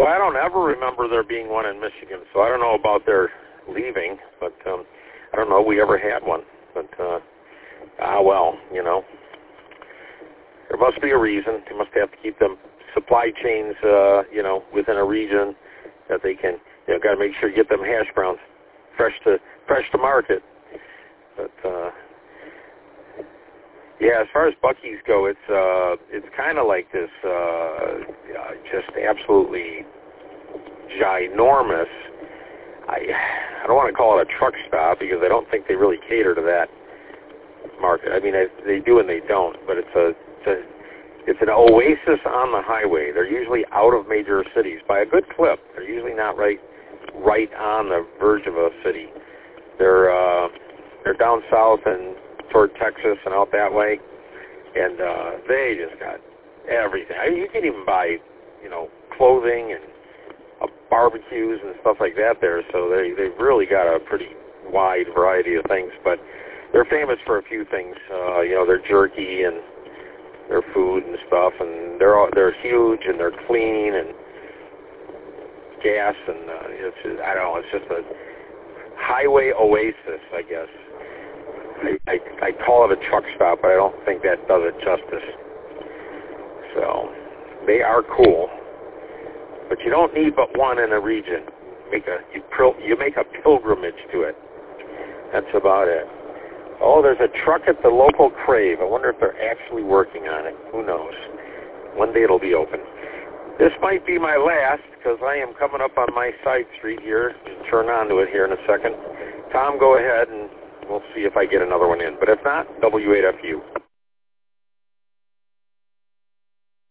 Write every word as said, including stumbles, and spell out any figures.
Well, I don't ever remember there being one in Michigan, so I don't know about their leaving, but um, I don't know if we ever had one. But, uh, ah, well, you know, there must be a reason. They must have to keep them supply chains, uh, you know, within a region that they can, you know, got to make sure you get them hash browns fresh to fresh to market. But uh, yeah, as far as Buc-ee's go, it's uh, it's kind of like this, uh, uh, just absolutely ginormous. I I don't want to call it a truck stop because I don't think they really cater to that market. I mean, they, they do and they don't, but it's a it's a It's an oasis on the highway. They're usually out of major cities by a good clip. They're usually not right right on the verge of a city. They're uh, they're down south and toward Texas and out that way, and uh, they just got everything. I mean, you can even buy, you know, clothing and uh, barbecues and stuff like that there. So they they've really got a pretty wide variety of things. But they're famous for a few things. Uh, you know, their jerky and their food and stuff, and they're all, they're huge and they're clean and gas and uh, it's just, I don't know, it's just a highway oasis, I guess. I, I I call it a truck stop, but I don't think that does it justice. So they are cool, but you don't need but one in a region. Make a you pil- you make a pilgrimage to it. That's about it. Oh, there's a truck at the local Crave. I wonder if they're actually working on it. Who knows? One day it'll be open. This might be my last because I am coming up on my side street here. Just turn on to it here in a second. Tom, go ahead and we'll see if I get another one in. But if not, W eight F U.